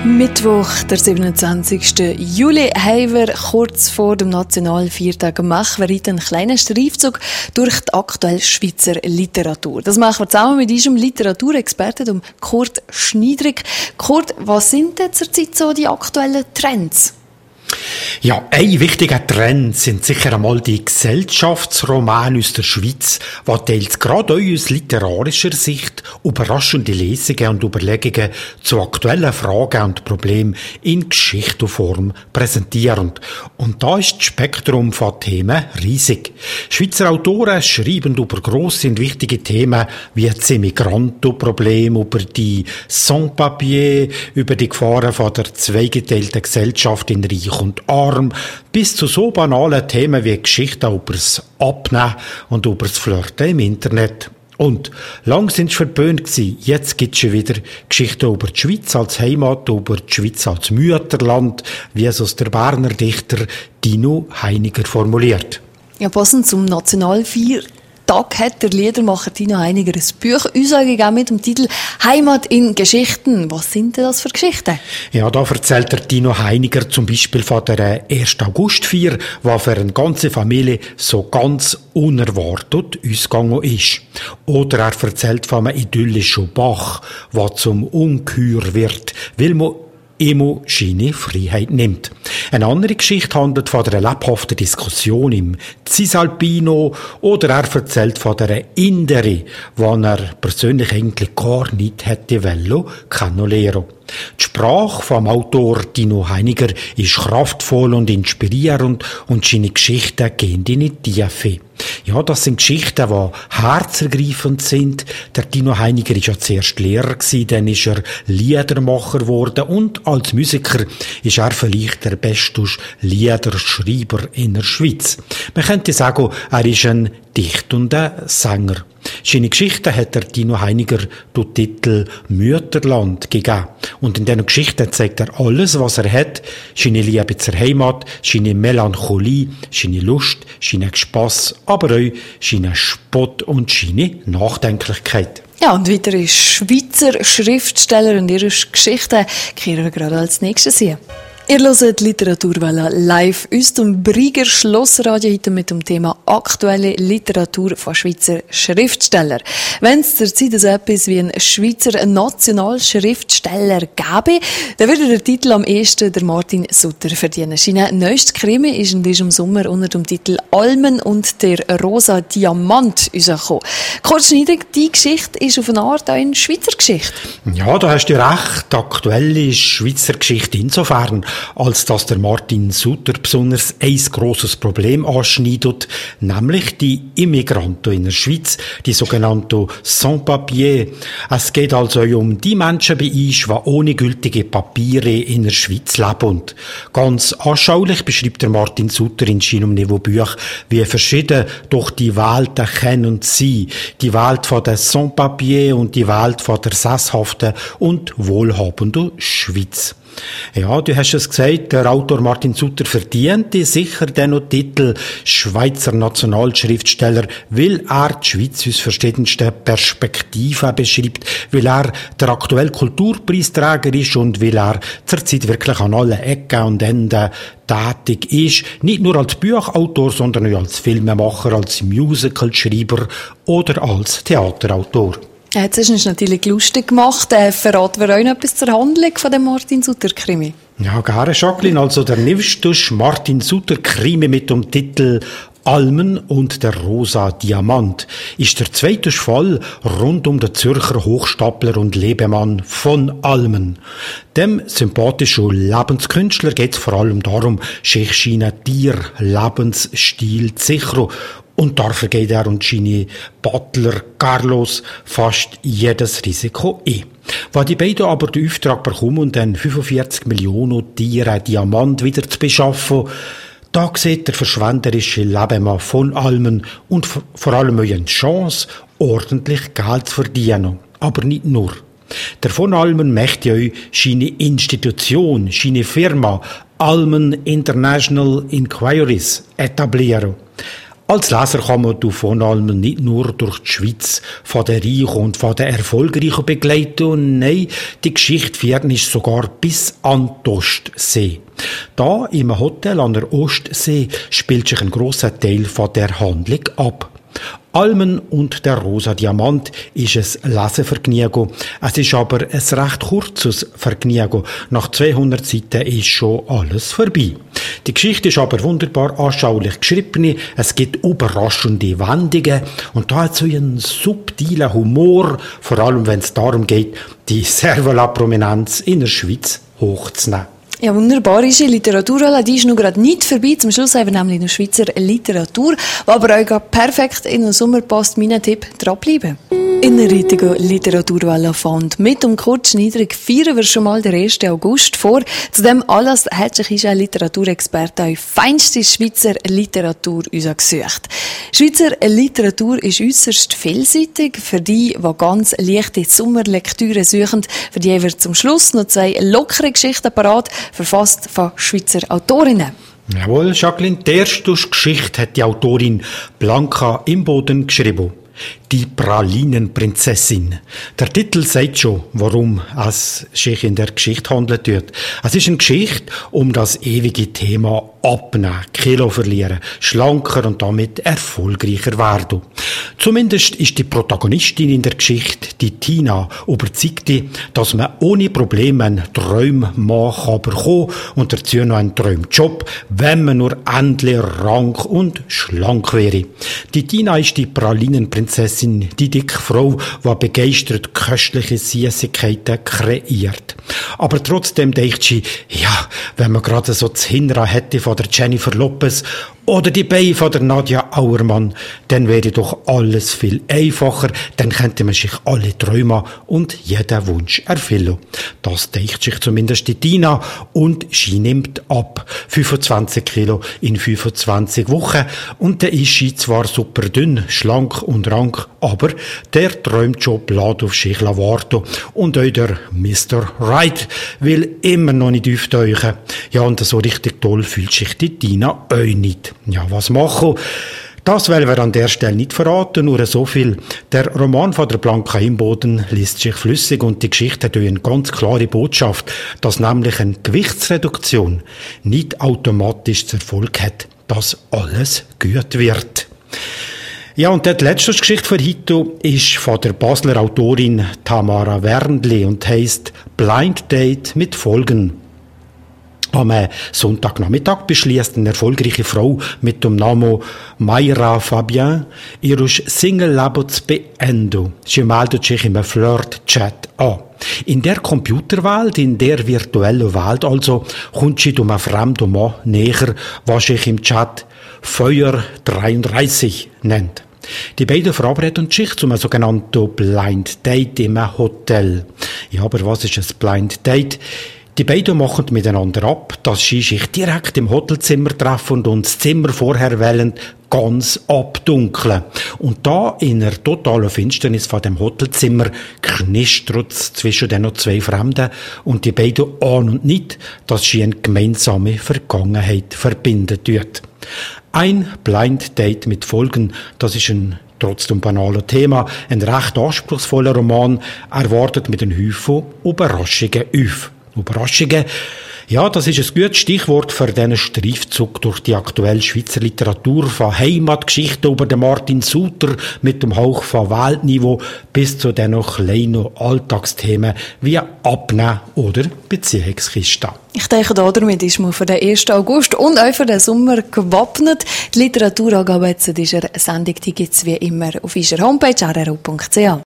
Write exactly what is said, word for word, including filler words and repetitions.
Mittwoch, der siebenundzwanzigsten Juli, haben wir kurz vor dem Nationalviertag machen wir heute einen kleinen Streifzug durch die aktuelle Schweizer Literatur. Das machen wir zusammen mit unserem Literaturexperten Kurt Schniedrig. Kurt, was sind denn zurzeit so die aktuellen Trends? Ja, ein wichtiger Trend sind sicher einmal die Gesellschaftsromane aus der Schweiz, die teils gerade auch aus literarischer Sicht überraschende Lesungen und Überlegungen zu aktuellen Fragen und Problemen in Geschichtenform präsentieren. Und da ist das Spektrum von Themen riesig. Schweizer Autoren schreiben über grosse und wichtige Themen wie das Immigrantenproblem, über die Sans-Papiers, über die Gefahren von der zweigeteilten Gesellschaft in Reich und Arm, bis zu so banalen Themen wie Geschichten über das Abnehmen und über das Flirten im Internet. Und lang sind sie verböhnt gewesen. Jetzt gibt es schon wieder Geschichten über die Schweiz als Heimat, über die Schweiz als Mütterland, wie es aus der Berner Dichter Dino Heiniger formuliert. Ja, passend zum Nationalviertag hat der Liedermacher Dino Heiniger ein Buch gegeben mit dem Titel «Heimat in Geschichten». Was sind denn das für Geschichten? Ja, da erzählt der Dino Heiniger zum Beispiel von der ersten Augustfeier, die für eine ganze Familie so ganz unerwartet ausgegangen ist. Oder er erzählt von einem idyllischen Bach, der zum Ungeheuer wird, weil man immer seine Freiheit nimmt. Eine andere Geschichte handelt von der lebhaften Diskussion im Cisalpino oder er erzählt von der Indere, wo er persönlich eigentlich gar nicht hätte wollen kennenlernen. Die Sprache vom Autor Dino Heiniger ist kraftvoll und inspirierend und seine Geschichten gehen in die Tiefe. Ja, das sind Geschichten, die herzergreifend sind. Der Dino Heiniger war ja zuerst Lehrer gewesen, dann ist er Liedermacher geworden und als Musiker ist er vielleicht der beste Liederschreiber in der Schweiz. Man könnte sagen, er ist ein dichtender Sänger. Seine Geschichten hat der Dino Heiniger den Titel Mütterland gegeben. Und in diesen Geschichten zeigt er alles, was er hat. Seine Liebe zur Heimat, seine Melancholie, seine Lust, seinen Spass, aber auch seinen Spott und seine Nachdenklichkeit. Ja, und weitere Schweizer Schriftsteller und ihre Geschichten kehren wir gerade als nächstes hier. Ihr hört die Literaturwelle live aus dem Brieger Schlossradio heute mit dem Thema aktuelle Literatur von Schweizer Schriftstellern. Wenn es zurzeit so etwas wie einen Schweizer Nationalschriftsteller gäbe, dann würde der Titel am ehesten der Martin Sutter verdienen. Sein neuestes Krimi ist in diesem Sommer unter dem Titel «Almen und der rosa Diamant» rausgekommen. Kurt Schniedrig, die Geschichte ist auf eine Art eine Schweizer Geschichte. Ja, da hast du recht. Aktuelle Schweizer Geschichte insofern, als dass der Martin Sutter besonders ein grosses Problem anschneidet, nämlich die Immigranten in der Schweiz, die sogenannten Sans-Papiers. Es geht also um die Menschen bei uns, die ohne gültige Papiere in der Schweiz leben. Und ganz anschaulich beschreibt der Martin Sutter in seinem Niveau-Buch, wie verschieden doch die Welten kennen sie. Die Welt von der Sans-Papiers und die Welt von der sesshaften und wohlhabenden Schweiz. Ja, du hast es gesagt, der Autor Martin Sutter verdiente sicher den Titel Schweizer Nationalschriftsteller, weil er die Schweiz aus verschiedensten Perspektiven beschreibt, weil er der aktuelle Kulturpreisträger ist und weil er zurzeit wirklich an allen Ecken und Enden tätig ist, nicht nur als Buchautor, sondern auch als Filmemacher, als Musicalschreiber oder als Theaterautor. Jetzt hast du uns natürlich lustig gemacht. Äh, verraten wir euch noch etwas zur Handlung von dem Martin Sutter-Krimi? Ja, gerne, Jacqueline. Also der neueste Martin Sutter-Krimi mit dem Titel «Almen und der rosa Diamant» ist der zweite Fall rund um den Zürcher Hochstapler und Lebemann von Almen. Dem sympathischen Lebenskünstler geht es vor allem darum, sich seinen Tier-Lebensstil zu sichern. Und dafür geht er und seine Butler Carlos fast jedes Risiko ein. Wenn die beiden aber den Auftrag bekommen, um den fünfundvierzig Millionen Tiere Diamant wieder zu beschaffen, da sieht der verschwenderische Lebemann von Almen und vor allem eine Chance, ordentlich Geld zu verdienen. Aber nicht nur. Der von Almen möchte euch seine Institution, seine Firma Almen International Inquiries etablieren. Als Leser kann man davon allem nicht nur durch die Schweiz von der Reichen und von der Erfolgreichen begleiten, nein, die Geschichte führt ist sogar bis an die Ostsee. Da im Hotel an der Ostsee spielt sich ein grosser Teil von der Handlung ab. Almen und der rosa Diamant ist ein Lesevergnügen. Es ist aber ein recht kurzes Vergnügen. Nach zweihundert Seiten ist schon alles vorbei. Die Geschichte ist aber wunderbar anschaulich geschrieben. Es gibt überraschende Wendungen und da hat so einen subtilen Humor, vor allem wenn es darum geht, die Servola-Prominenz in der Schweiz hochzunehmen. Ja, wunderbar ist die Literatur, die ist noch gerade nicht vorbei. Zum Schluss haben wir nämlich noch Schweizer Literatur, die aber euch perfekt in den Sommer passt. Mein Tipp, dranbleiben. In der heutigen Literaturwelle fand mit dem Kurt Schneider feiern wir schon mal den ersten August vor. Zu dem Anlass hat sich ein Literaturexperte auf feinste Schweizer Literatur gesucht. Schweizer Literatur ist äusserst vielseitig. Für die, die ganz leichte Sommerlektüre suchen, für die haben wir zum Schluss noch zwei lockere Geschichten parat, verfasst von Schweizer Autorinnen. Jawohl, Jacqueline, die erste Geschichte hat die Autorin Blanca Imboden geschrieben. Die Pralinenprinzessin. Der Titel sagt schon, worum es sich in der Geschichte handelt wird. Es ist eine Geschichte um das ewige Thema Abnehmen, Kilo verlieren, schlanker und damit erfolgreicher werden. Zumindest ist die Protagonistin in der Geschichte, die Tina, überzeugt, dass man ohne Probleme einen Traummann bekommen kann und dazu noch einen Traumjob, wenn man nur endlich rank und schlank wäre. Die Tina ist die Pralinenprinzessin, die dicke Frau, die begeistert köstliche Süßigkeiten kreiert. Aber trotzdem denkt sie, ja, wenn man gerade so das Hinra hätte von der Jennifer Lopez oder die Beine von der Nadja Auermann, dann wäre doch alles viel einfacher, dann könnte man sich alle Träume und jeden Wunsch erfüllen. Das denkt sich zumindest die Tina und sie nimmt ab. fünfundzwanzig Kilo in fünfundzwanzig Wochen und dann ist sie zwar super dünn, schlank und rank, aber der Träumjob lässt auf sich warten und auch der Mister Right will immer noch nicht auftauchen. Ja, und so richtig toll fühlt sich die Tina auch nicht. Ja, was machen? Das wollen wir an der Stelle nicht verraten, nur so viel. Der Roman von der Blanca Imboden liest sich flüssig und die Geschichte hat eine ganz klare Botschaft, dass nämlich eine Gewichtsreduktion nicht automatisch zur Erfolg hat, dass alles gut wird. Ja, und die letzte Geschichte für heute ist von der Basler Autorin Tamara Wernli und heisst Blind Date mit Folgen. Am Sonntagnachmittag beschließt eine erfolgreiche Frau mit dem Namen Mayra Fabien ihr Single-Leben zu beenden. Sie meldet sich im Flirt-Chat an. In der Computerwelt, in der virtuellen Welt also, kommt sie einem fremden Mann näher, was sich im Chat Feuer dreiunddreißig nennt. Die beiden verabreden sich zum sogenannten Blind Date im Hotel. Ja, aber was ist ein Blind Date? Die beiden machen miteinander ab, dass sie sich direkt im Hotelzimmer treffen und das Zimmer vorher wählen, ganz abdunkeln. Und da in der totalen Finsternis von dem Hotelzimmer knistert es zwischen den zwei Fremden und die beiden ahnen nicht, dass sie eine gemeinsame Vergangenheit verbinden tut. Ein Blind Date mit Folgen, das ist ein trotzdem banales Thema, ein recht anspruchsvoller Roman, erwartet mit einem Haufen Überraschungen auf. Überraschungen. Ja, das ist ein gutes Stichwort für diesen Streifzug durch die aktuelle Schweizer Literatur von Heimatgeschichten über den Martin Suter mit dem Hauch von Weltniveau bis zu den noch kleinen Alltagsthemen wie Abnehmen oder Beziehungskisten. Ich denke, damit ist man für den ersten August und auch für den Sommer gewappnet. Die Literaturangabe zu dieser Sendung gibt es wie immer auf unserer Homepage r r o punkt c h.